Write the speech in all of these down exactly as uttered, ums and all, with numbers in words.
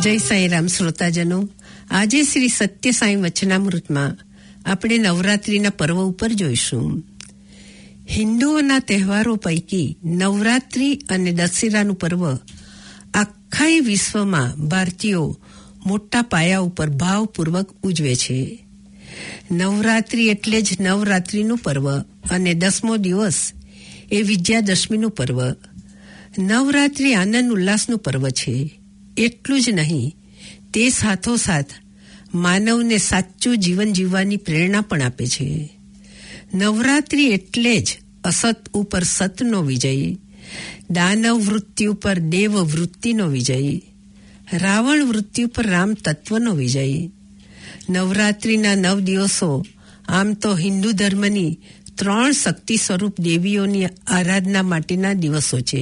જય સાંઈરામ શ્રોતાજનો, આજે શ્રી સત્ય સાંઈ વચનામૃતમાં આપણે નવરાત્રિના પર્વ ઉપર જોઈશું. હિન્દુઓના તહેવારો પૈકી નવરાત્રિ અને દશેરાનું પર્વ આખા વિશ્વમાં ભારતીયો મોટા પાયા ઉપર ભાવપૂર્વક ઉજવે છે. નવરાત્રિ એટલે જ નવરાત્રિનું પર્વ અને દસમો દિવસ એ વિજયાદશમીનું પર્વ. નવરાત્રિ આનંદ ઉલ્લાસનું પર્વ છે. એટલું જ નહીં, તે સાથોસાથ માનવને સાચું જીવન જીવવાની પ્રેરણા પણ આપે છે. નવરાત્રિ એટલે જ અસત ઉપર સતનો વિજય, દાનવ વૃત્તિ ઉપર દેવ વૃત્તિનો વિજય, રાવણ વૃત્તિ ઉપર રામ તત્વનો વિજય. નવરાત્રિના નવ દિવસો આમ તો હિન્દુ ધર્મની ત્રણ શક્તિ સ્વરૂપ દેવીઓની આરાધના માટેના દિવસો છે.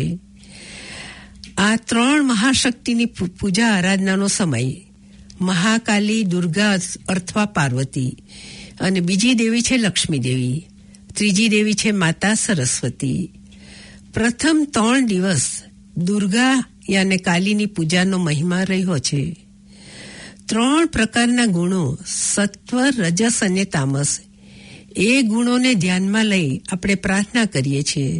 આ ત્રણ મહાશક્તિની પૂજા આરાધનાનો સમય મહાકાલી, દુર્ગા અથવા પાર્વતી, અને બીજી દેવી છે લક્ષ્મી દેવી, ત્રીજી દેવી છે માતા સરસ્વતી. પ્રથમ ત્રણ દિવસ દુર્ગા યાને કાલીની પૂજાનો મહિમા રહ્યો છે. ત્રણ પ્રકારના ગુણો સત્વ, રજસ અને તામસ, એ ગુણોને ધ્યાનમાં લઈ આપણે પ્રાર્થના કરીએ છીએ.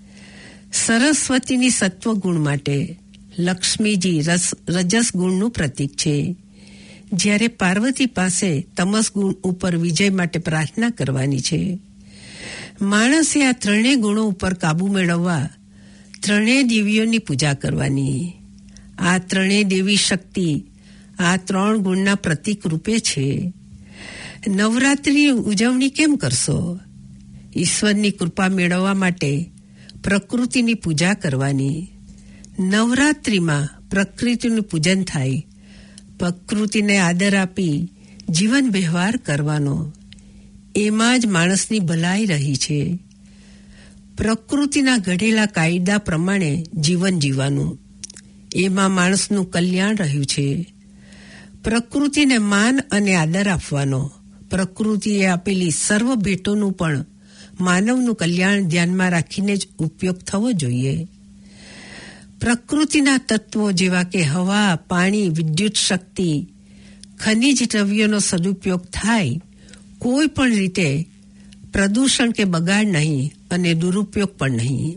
સરસ્વતીની સત્વ ગુણ માટે લક્ષ્મીજી રસ રજસ ગુણનું પ્રતીક છે, જ્યારે પાર્વતી પાસે તમસ ગુણ ઉપર વિજય માટે પ્રાર્થના કરવાની છે. માણસે આ ત્રણેય ગુણો ઉપર કાબુ મેળવવા ત્રણેય દેવીઓની પૂજા કરવાની. આ ત્રણેય દેવી શક્તિ આ ત્રણ ગુણના પ્રતીક રૂપે છે. નવરાત્રિની ઉજવણી કેમ કરશો? ઈશ્વરની કૃપા મેળવવા માટે પ્રકૃતિની પૂજા કરવાની. નવરાત્રિમાં પ્રકૃતિનું પૂજન થાય, પ્રકૃતિને આદર આપી જીવન વ્યવહાર કરવાનો. એમાં જ માણસની ભલાઈ રહી છે. પ્રકૃતિના ઘડેલા કાયદા પ્રમાણે જીવન જીવવાનું, એમાં માણસનું કલ્યાણ રહ્યું છે. પ્રકૃતિને માન અને આદર આપવાનો, પ્રકૃતિએ આપેલી સર્વ ભેટોનું પણ માનવનું કલ્યાણ ધ્યાનમાં રાખીને જ ઉપયોગ થવો જોઈએ. પ્રકૃતિના તત્વો જેવા કે હવા, પાણી, વિદ્યુત શક્તિ, ખનિજ દ્રવ્યોનો સદુપયોગ થાય, કોઈ પણ રીતે પ્રદૂષણ કે બગાડ નહીં અને દુરુપયોગ પણ નહીં.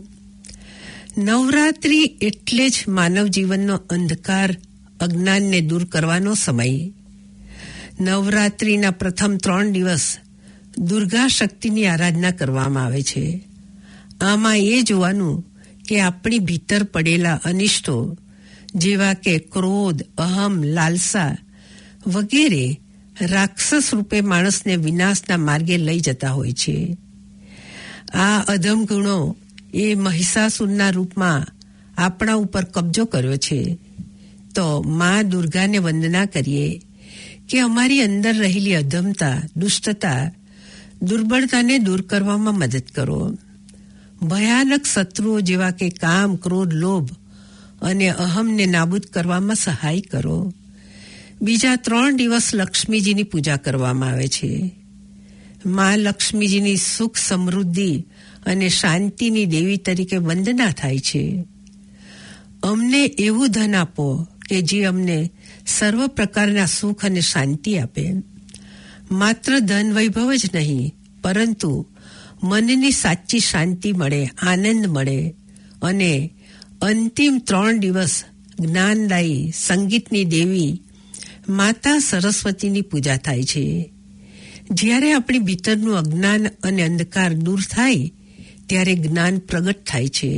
નવરાત્રિ એટલે જ માનવ જીવનનો અંધકાર, અજ્ઞાનને દૂર કરવાનો સમય. નવરાત્રિના પ્રથમ ત્રણ દિવસ દુર્ગા શક્તિની આરાધના કરવામાં આવે છે. આમાં એ જોવાનું કે આપણી ભીતર પડેલા અનિષ્ટો જેવા કે ક્રોધ, અહમ, લાલસા વગેરે રાક્ષસ રૂપે માણસને વિનાશના માર્ગે લઈ જતા હોય છે. આ અધમ ગુણો એ મહિષાસુરના રૂપમાં આપણા ઉપર કબજો કર્યો છે. તો મા દુર્ગાને વંદના કરીએ કે અમારી અંદર રહેલી અધમતા, દુષ્ટતા, દુર્બળતાને દૂર કરવામાં મદદ કરો. ભયાનક શત્રુઓ જેવા કે કામ, ક્રોધ, લોભ અને અહમને નાબૂદ કરવામાં સહાય કરો. બીજા ત્રણ દિવસ લક્ષ્મીજીની પૂજા કરવામાં આવે છે. મા લક્ષ્મીજીની સુખ, સમૃદ્ધિ અને શાંતિની દેવી તરીકે વંદના થાય છે. અમને એવું ધન આપો કે જે અમને સર્વ પ્રકારના સુખ અને શાંતિ આપે. માત્ર ધન વૈભવ જ નહીં, પરંતુ મનની સાચી શાંતિ મળે, આનંદ મળે. અને અંતિમ ત્રણ દિવસ જ્ઞાનદાયી સંગીતની દેવી માતા સરસ્વતીની પૂજા થાય છે. જ્યારે આપણી ભીતરનું અજ્ઞાન અને અંધકાર દૂર થાય, ત્યારે જ્ઞાન પ્રગટ થાય છે.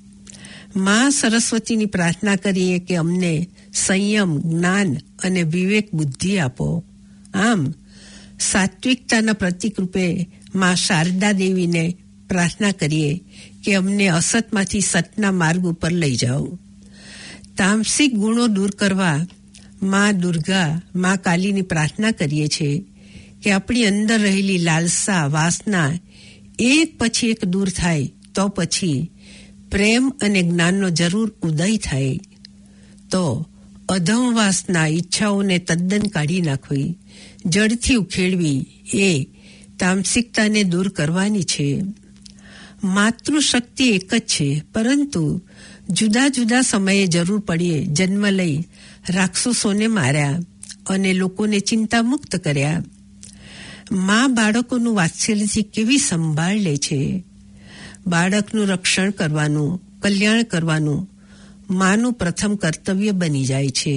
મા સરસ્વતીની પ્રાર્થના કરીએ કે અમને સંયમ, જ્ઞાન અને વિવેક બુદ્ધિ આપો. આમ સાત્વિકતાના પ્રતીક રૂપે મા શારદા દેવીને પ્રાર્થના કરીએ કે અમને અસતમાંથી સતના માર્ગ ઉપર લઈ જાઓ. તામસિક ગુણો દૂર કરવા મા દુર્ગા, મા કાલીની પ્રાર્થના કરીએ છીએ કે આપણી અંદર રહેલી લાલસા, વાસના એક પછી એક દૂર થાય, તો પછી પ્રેમ અને જ્ઞાનનો જરૂર ઉદય થાય. તો અધમ વાસના, ઈચ્છાઓને તદ્દન કાઢી નાખવી, જડથી ઉખેડવી, એ તામસિકતાને દૂર કરવાની છે. માતૃશક્તિ એક જ છે, પરંતુ જુદા જુદા સમયે જરૂર પડીએ જન્મ લઈ રાક્ષસોને માર્યા અને લોકોને ચિંતા મુક્ત કર્યા. મા બાળકોનું વાત્સલ્યથી કેવી સંભાળ લે છે. બાળકનું રક્ષણ કરવાનું, કલ્યાણ કરવાનું માનું પ્રથમ કર્તવ્ય બની જાય છે.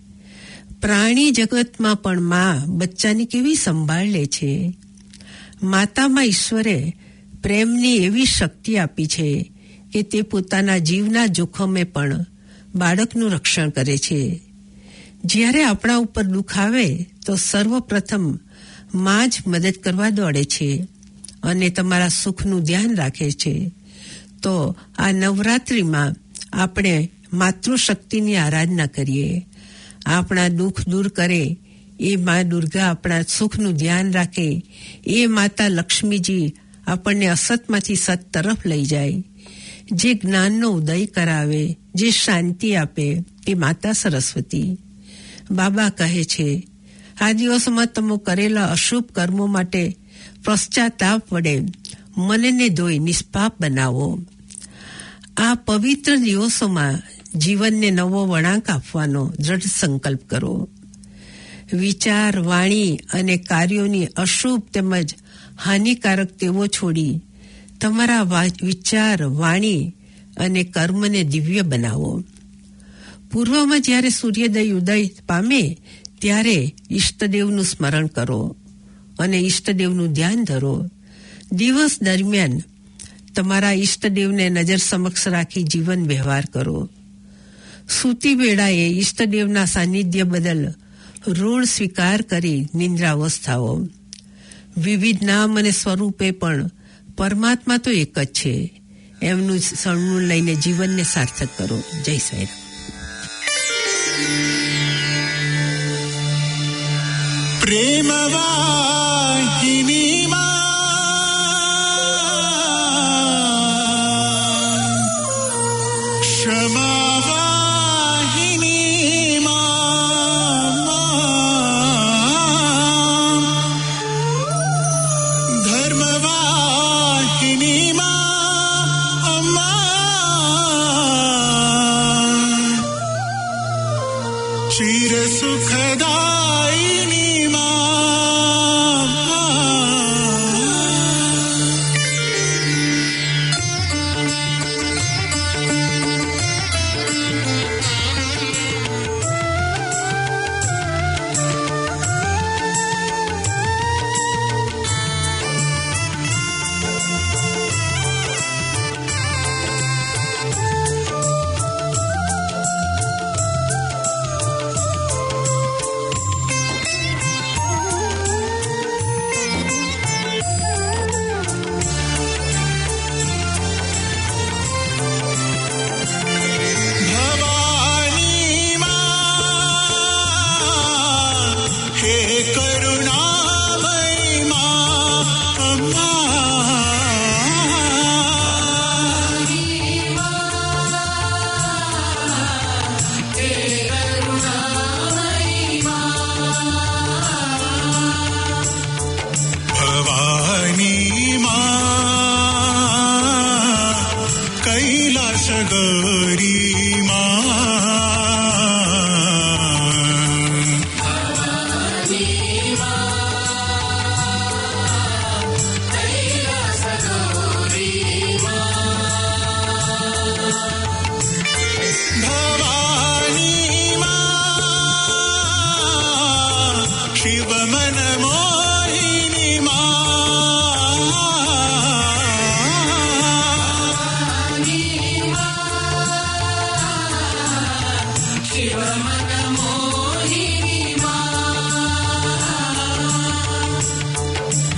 પ્રાણી જગતમાં પણ મા બચ્ચાની કેવી સંભાળ લે છે. માતામાં ઈશ્વરે પ્રેમની એવી શક્તિ આપી છે કે તે પોતાના જીવના જોખમે પણ બાળકનું રક્ષણ કરે છે. જ્યારે આપણા ઉપર દુઃખ આવે તો સર્વપ્રથમ મા જ મદદ કરવા દોડે છે અને તમારા સુખનું ધ્યાન રાખે છે. તો આ નવરાત્રિમાં આપણે માતૃશક્તિની આરાધના કરીએ. આપણા દુઃખ દૂર કરે એ મા દુર્ગા આપણા સુખનું ધ્યાન રાખે. એ માતા લક્ષ્મીજી આપણને અસતમાંથી સત તરફ લઈ જાય. જે જ્ઞાનનો ઉદય કરાવે, જે શાંતિ આપે એ માતા સરસ્વતી. બાબા કહે છે, આ દિવસોમાં તમે કરેલા અશુભ કર્મો માટે પશ્ચાતાપ વડે મનને ધોઈ નિષ્પાપ બનાવો. આ પવિત્ર દિવસોમાં જીવનને નવો વળાંક આપવાનો દ્રઢ સંકલ્પ કરો. વિચાર, વાણી અને કાર્યોની અશુભ તેમજ હાનિકારક ટેવો છોડી તમારા વિચાર, વાણી અને કર્મને દિવ્ય બનાવો. પૂર્વમાં જ્યારે સૂર્યોદય ઉદય પામે ત્યારે ઈષ્ટદેવનું સ્મરણ કરો અને ઈષ્ટદેવનું ધ્યાન ધરો. દિવસ દરમિયાન તમારા ઈષ્ટદેવને નજર સમક્ષ રાખી જીવન વ્યવહાર કરો. સૂતી વેળાએ ઈષ્ટદેવના સાનિધ્ય બદલ ઋણ સ્વીકાર કરી નિંદ્રાવસ્થાઓ. વિવિધ નામ અને સ્વરૂપે પણ પરમાત્મા તો એક જ છે. એમનું શરણું લઈને જીવનને સાર્થક કરો. જય સાંઈરામ. પ્રેમ વાહિની ક્ષમા વાહિની ધર્મ વાહિની ચિર સુખદાયિની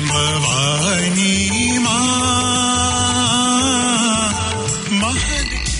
ભવાની માં મહદ